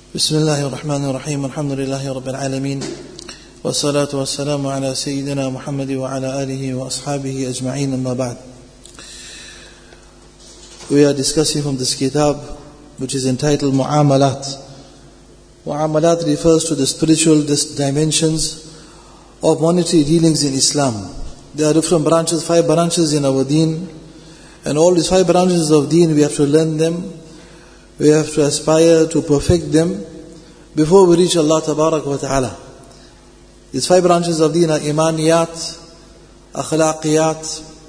بسم الله الرحمن الرحيم الحمد لله رب العالمين والصلاة والسلام على سيدنا محمد وعلى آله وأصحابه أجمعين أما بعد. We are discussing from this kitab which is entitled Mu'amalat. Mu'amalat refers to the spiritual dimensions of monetary dealings in Islam. There are different branches, 5 branches in our deen, and all these 5 branches of deen we have to learn them. We have to aspire to perfect them before we reach Allah Tabarak wa Ta'ala. These 5 branches of deen are imaniyat, akhlaqiyat,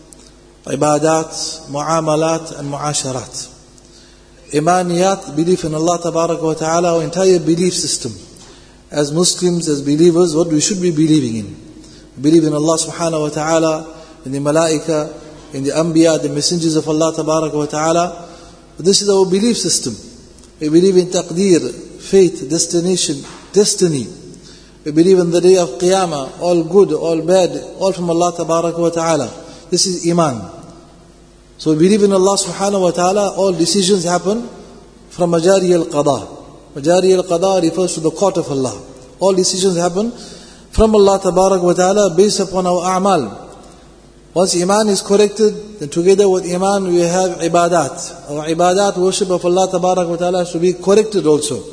ibadat, mu'amalat and mu'asharat. Imaniyat, belief in Allah Tabarak wa Ta'ala, our entire belief system. As Muslims, as believers, what we should be believing in. We believe in Allah Subhanahu wa Ta'ala, in the malaika, in the anbiya, the messengers of Allah Tabarak wa Ta'ala. This is our belief system. We believe in taqdeer, fate, destination, destiny. We believe in the day of Qiyamah, all good, all bad, all from Allah Tabarak wa Ta'ala. This is Iman. So we believe in Allah Subhanahu wa Ta'ala, all decisions happen from Majari al-Qada. Majari al-Qada refers to the court of Allah. All decisions happen from Allah Tabarak wa Ta'ala based upon our a'mal. Once Iman is corrected, then together with Iman we have ibadat. Our ibadat, worship of Allah Tabarak wa Ta'ala, has to be corrected also.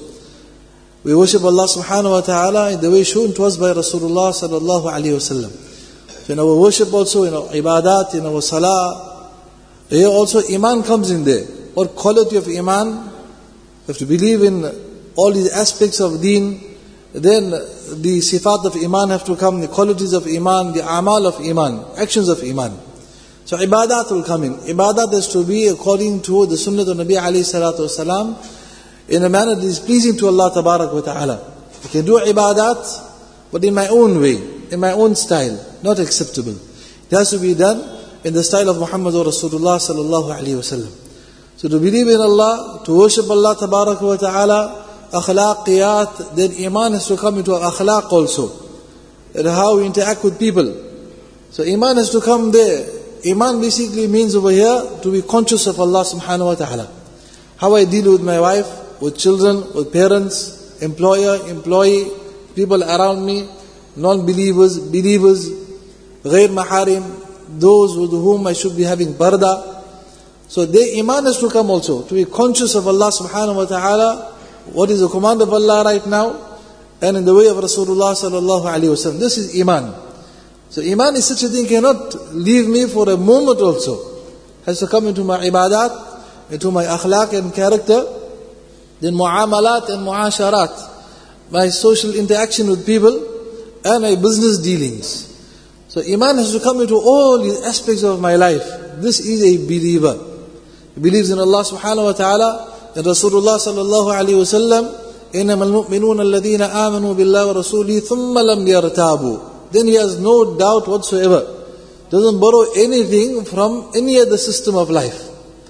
We worship Allah Subhanahu wa Ta'ala in the way shown to us by Rasulullah Sallallahu Alaihi Wasallam. So in our worship also, in our ibadat, in our salah, here also Iman comes in there. What quality of Iman? We have to believe in all these aspects of deen. Then the sifat of Iman have to come, the qualities of Iman, the amal of Iman, actions of Iman. So ibadat will come in. Ibadat has to be according to the sunnah of Nabi alayhi salatu wasalam, in a manner that is pleasing to Allah Tabarak wa Ta'ala. I can do ibadat, but in my own way, in my own style, not acceptable. It has to be done in the style of Muhammadur Rasulullah Sallallahu Alaihi Wasallam. So to believe in Allah, to worship Allah Tabarak wa Ta'ala, akhlaqiyat, then Iman has to come into our akhlaq also. And how we interact with people. So Iman has to come there. Iman basically means over here to be conscious of Allah Subhanahu wa Ta'ala. How I deal with my wife, with children, with parents, employer, employee, people around me, non-believers, believers, ghair maharim, those with whom I should be having parda. So their Iman has to come also, to be conscious of Allah Subhanahu wa Ta'ala, what is the command of Allah right now, and in the way of Rasulullah Sallallahu Alaihi Wasallam. This is Iman. So Iman is such a thing, cannot leave me for a moment also. Has to come into my ibadat, into my akhlaq and character, then mu'amalat and mu'asharat, my social interaction with people, and my business dealings. So Iman has to come into all these aspects of my life. This is a believer. He believes in Allah Subhanahu wa Ta'ala, and Rasulullah Sallallahu Alaihi Wasallam, إِنَّمَا الْمُؤْمِنُونَ الَّذِينَ آمَنُوا بِاللَّهِ وَرَسُولِهِ ثُمَّ لَمْ يَرْتَابُوا. Then he has no doubt whatsoever. Doesn't borrow anything from any other system of life.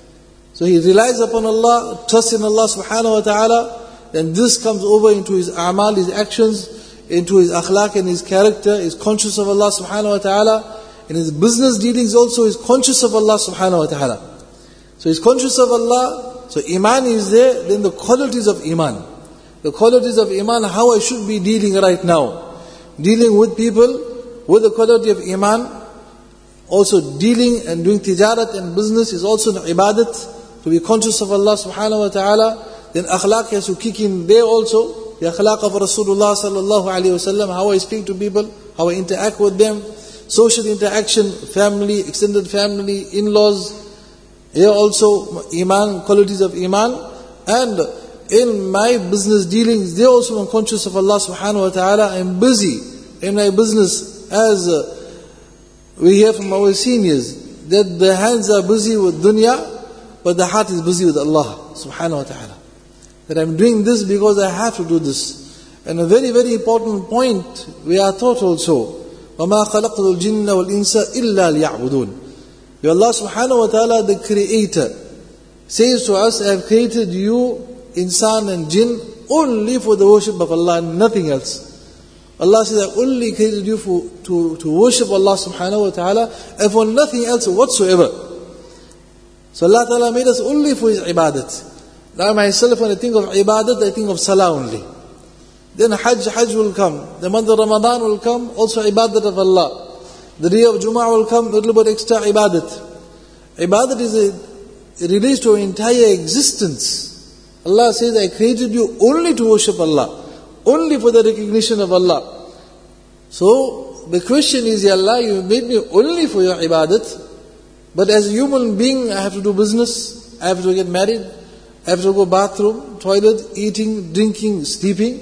So he relies upon Allah, trusts in Allah Subhanahu wa Ta'ala, then this comes over into his a'mal, his actions, into his akhlaq and his character, is conscious of Allah Subhanahu wa Ta'ala. In his business dealings also is conscious of Allah Subhanahu wa Ta'ala. So he's conscious of Allah. So Iman is there, then the qualities of Iman. The qualities of Iman, how I should be dealing right now. Dealing with people with the quality of Iman. Also dealing and doing tijarat and business is also an ibadat. To be conscious of Allah Subhanahu wa Ta'ala. Then akhlaq has to kick in there also. The akhlaq of Rasulullah Sallallahu Alaihi Wasallam, how I speak to people, how I interact with them. Social interaction, family, extended family, in-laws. Here also Iman, qualities of Iman. And in my business dealings, they also are conscious of Allah Subhanahu wa Ta'ala. I am busy in my business, as we hear from our seniors, that the hands are busy with dunya, but the heart is busy with Allah Subhanahu wa Ta'ala. That I am doing this because I have to do this. And a very, very important point, we are taught also, وَمَا خَلَقْتُ الْجِنَّ وَالْإِنسَ إِلَّا لِيَعْبُدُونَ. Allah Subhanahu wa Ta'ala, the Creator, says to us, I have created you, insan and jinn, only for the worship of Allah and nothing else. Allah says, I only created you to worship Allah Subhanahu wa Ta'ala and for nothing else whatsoever. So Allah Ta'ala made us only for His ibadat. Now myself, when I think of ibadat, I think of salah only. Then Hajj will come. The month of Ramadan will come, also ibadat of Allah. The day of Jumu'ah will come, a little bit extra ibadat. Ibadat it relates to our entire existence. Allah says, I created you only to worship Allah, only for the recognition of Allah. So, the question is, Ya Allah, you made me only for your ibadat, but as a human being, I have to do business, I have to get married, I have to go bathroom, toilet, eating, drinking, sleeping.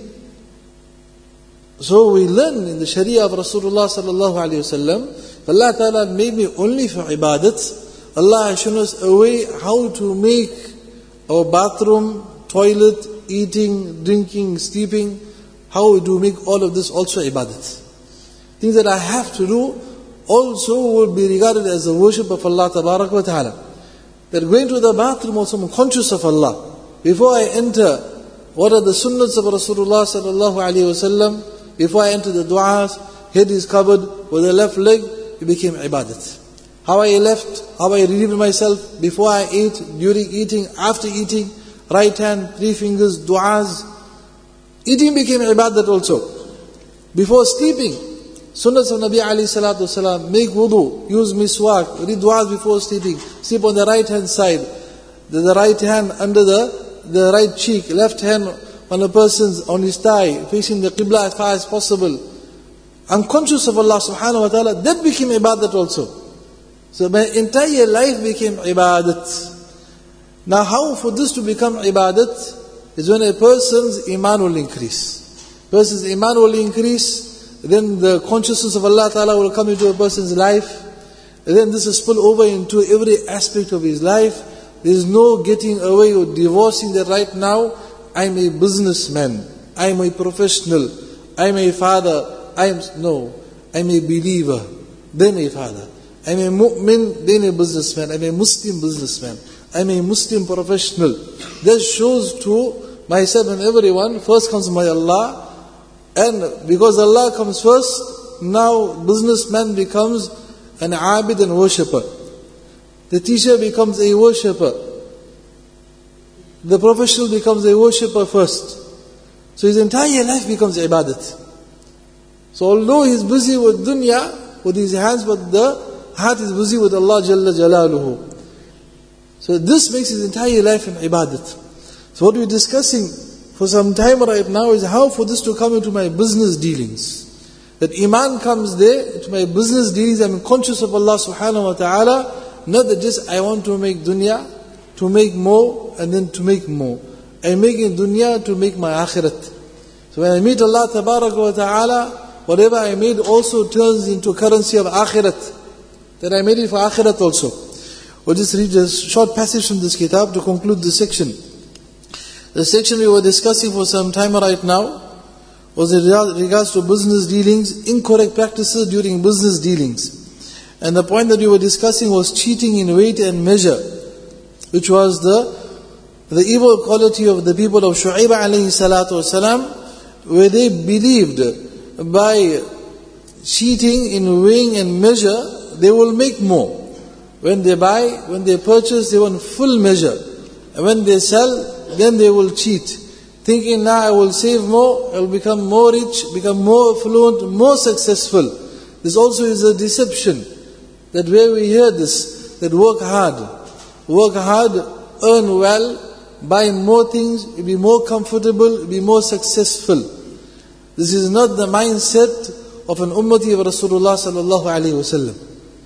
So we learn in the Sharia of Rasulullah sallallahu alayhi wasallam, Allah Ta'ala made me only for ibadat. Allah has shown us a way how to make our bathroom, toilet, eating, drinking, sleeping, how we do make all of this also ibadat. Things that I have to do also will be regarded as a worship of Allah Tabarak wa Ta'ala. That going to the bathroom also I'm conscious of Allah. Before I enter, what are the sunnahs of Rasulullah sallallahu alayhi wasallam? Before I enter the du'as, head is covered with the left leg, it became ibadat. How I left, how I relieved myself before I ate, during eating, after eating, right hand, 3 fingers, du'as. Eating became ibadat also. Before sleeping, sunnahs of Nabi alayhi salatu wasalam, make wudu, use miswak, read du'as before sleeping, sleep on the right hand side, the right hand under the right cheek, left hand on a person's, on his thigh, facing the qibla as far as possible. I'm conscious of Allah subhanahu wa ta'ala, that became ibadat also. So my entire life became ibadat. Now how for this to become ibadat is when a person's iman will increase. Person's iman will increase, then the consciousness of Allah Ta'ala will come into a person's life, and then this will spill over into every aspect of his life. There is no getting away or divorcing that right now, I'm a businessman, I'm a professional, I'm a father, I'm a believer, then a father. I'm a mu'min, then a businessman. I'm a Muslim businessman. I'm a Muslim professional. That shows to myself and everyone, first comes my Allah, and because Allah comes first, now businessman becomes an abid and worshipper. The teacher becomes a worshipper. The professional becomes a worshipper first. So his entire life becomes ibadat. So although he's busy with dunya, with his hands, but the heart is busy with Allah Jalla Jalaluhu. So this makes his entire life an ibadat. So what we're discussing for some time right now is how for this to come into my business dealings. That iman comes there, to my business dealings, I'm conscious of Allah subhanahu wa ta'ala, not that just I want to make dunya, to make more, and then to make more. I'm making dunya to make my akhirat. So when I meet Allah tabarak wa ta'ala, whatever I made also turns into currency of akhirat. That I made it for akhirat also. We'll just read a short passage from this kitab to conclude this section. The section we were discussing for some time right now was in regards to business dealings, incorrect practices during business dealings. And the point that we were discussing was cheating in weight and measure, which was the evil quality of the people of Shu'aib alayhi salatu wasalam, where they believed by cheating in weighing and measure, they will make more. When they buy, when they purchase, they want full measure. And when they sell, then they will cheat. Thinking now I will save more, I will become more rich, become more affluent, more successful. This also is a deception. That where we hear this, that work hard, earn well, buy more things, be more comfortable, be more successful. This is not the mindset of an ummati of Rasulullah sallallahu alaihi wasallam.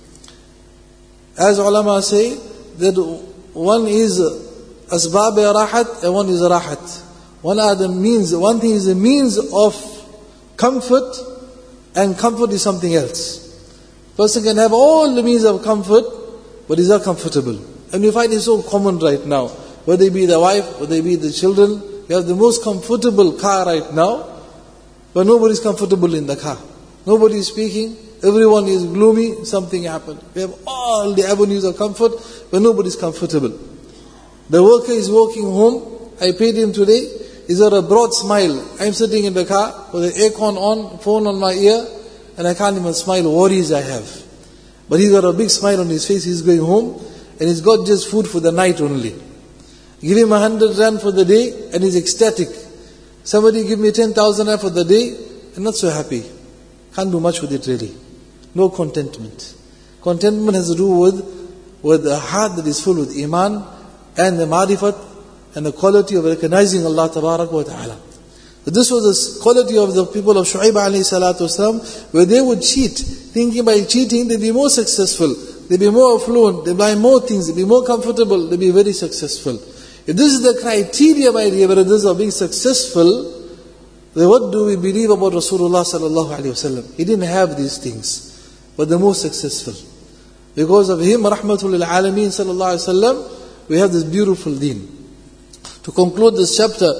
As ulama say, that one is asbab rahat and one is rahat. One thing is the means of comfort, and comfort is something else. Person can have all the means of comfort, but is not comfortable. And we find it so common right now. Whether it be the wife, whether it be the children, you have the most comfortable car right now, but nobody is comfortable in the car. Nobody is speaking, everyone is gloomy, something happened. We have all the avenues of comfort, but nobody is comfortable. The worker is walking home, I paid him today, he's got a broad smile. I'm sitting in the car with the aircon on, phone on my ear, and I can't even smile, worries I have. But he's got a big smile on his face, he's going home, and he's got just food for the night only. Give him 100 rand for the day and he's ecstatic. Somebody give me 10,000 rand for the day and not so happy. Can't do much with it really. No contentment. Contentment has to do with a heart that is full with iman and the ma'rifat and the quality of recognizing Allah Tabarak wa Ta'ala. But this was the quality of the people of Shu'aib alayhi salatu wasalam, where they would cheat, thinking by cheating they'd be more successful, they'd be more affluent, they'd buy more things, they'd be more comfortable, they'd be very successful. If this is the criteria, my dear brothers, of being successful, then what do we believe about Rasulullah sallallahu alayhi wasallam? He didn't have these things, but the most successful. Because of him, rahmatul lil alameen sallallahu alayhi wasallam, we have this beautiful deen. To conclude this chapter,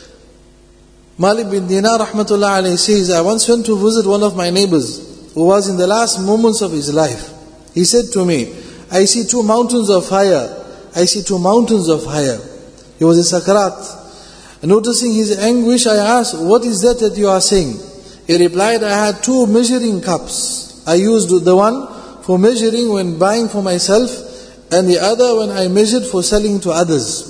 Malik bin Dinar rahmatullah alayhi says, I once went to visit one of my neighbors who was in the last moments of his life. He said to me, I see 2 mountains of fire. I see 2 mountains of fire. He was in Sakarat. Noticing his anguish, I asked, what is that you are saying? He replied, I had 2 measuring cups. I used the one for measuring when buying for myself, and the other when I measured for selling to others.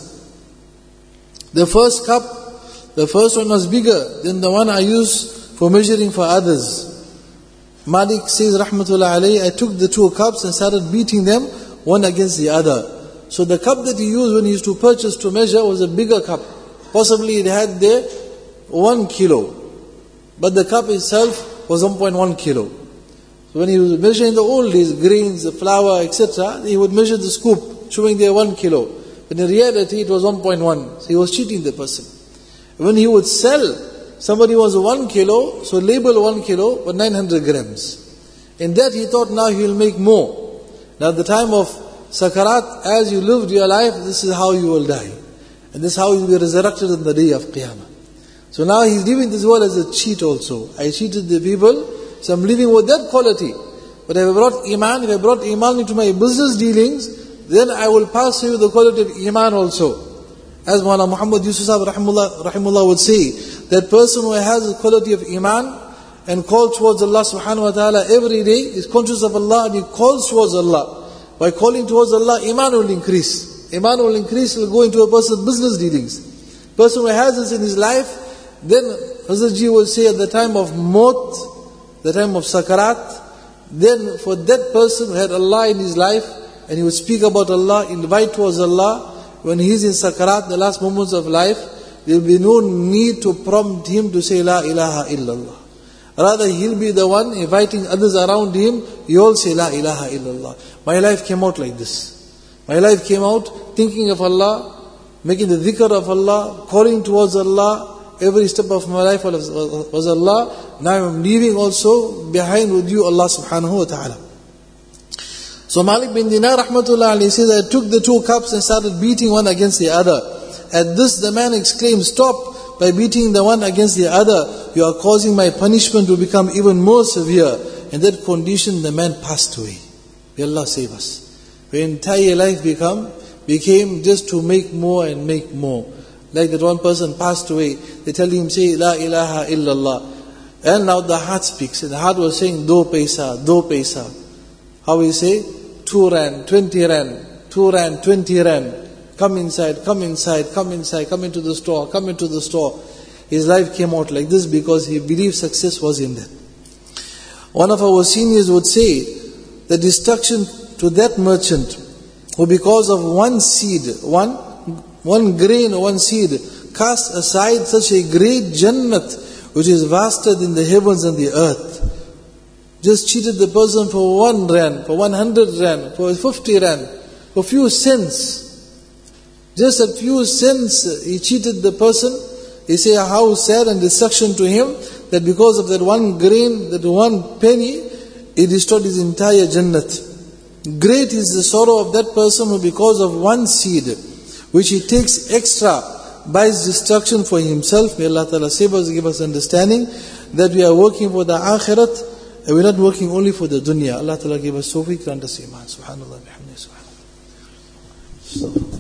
The first one was bigger than the one I used for measuring for others. Malik says, rahmatullah alayhi, I took the 2 cups and started beating them one against the other. So the cup that he used when he used to purchase to measure was a bigger cup. Possibly it had there 1 kilo. But the cup itself was 1.1 kilo. So when he was measuring the old days, grains, the flour, etc., he would measure the scoop, showing there 1 kilo. But in reality it was 1.1. So he was cheating the person. When he would sell, somebody was 1 kilo, so label 1 kilo, but 900 grams. In that he thought now he will make more. Now at the time of Sakarat, as you lived your life, this is how you will die. And this is how you will be resurrected on the day of Qiyamah. So now he's leaving this world as a cheat also. I cheated the people, so I'm living with that quality. But if I brought Iman into my business dealings, then I will pass through the quality of Iman also. As Mawlana Muhammad Yusuf rahimullah would say, that person who has the quality of Iman and calls towards Allah subhanahu wa ta'ala every day, is conscious of Allah and he calls towards Allah. By calling towards Allah, Iman will increase. Iman will increase, will go into a person's business dealings. Person who has this in his life, then Hazrat Ji will say at the time of Maut, the time of Sakarat, then for that person who had Allah in his life, and he would speak about Allah, invite towards Allah, when he is in Sakarat, the last moments of life, there will be no need to prompt him to say La ilaha illallah. Rather, he'll be the one inviting others around him, you all say La ilaha illallah. My life came out like this. My life came out thinking of Allah, making the dhikr of Allah, calling towards Allah. Every step of my life was Allah. Now I'm leaving also behind with you Allah subhanahu wa ta'ala. So Malik bin Dinar rahmatullah alayhi says, I took the 2 cups and started beating one against the other. At this the man exclaimed, stop by beating the one against the other. You are causing my punishment to become even more severe. In that condition the man passed away. May Allah save us. Your entire life became just to make more and make more. Like that one person passed away, they tell him, say La ilaha illallah. And now the heart speaks. And the heart was saying, do paisa. How we say? 2 rand, 20 rand, 2 rand, 20 rand. Come inside, come into the store. His life came out like this because he believed success was in that. One of our seniors would say, the destruction to that merchant who because of one seed, one grain or one seed, cast aside such a great Jannat which is vaster than the heavens and the earth. Just cheated the person for 1 rand, for 100 rand, for 50 rand, for few cents. Just a few cents he cheated the person. He say how sad and destruction to him that because of that 1 grain, that 1 penny, he destroyed his entire Jannat. Great is the sorrow of that person who because of 1 seed, which he takes extra, buys destruction for himself. May Allah Ta'ala save us, give us understanding that we are working for the Akhirat, and we're not working only for the dunya. Allah Ta'ala give us tawfiq to understand. Subhanallah, bihamdihi, subhanallah.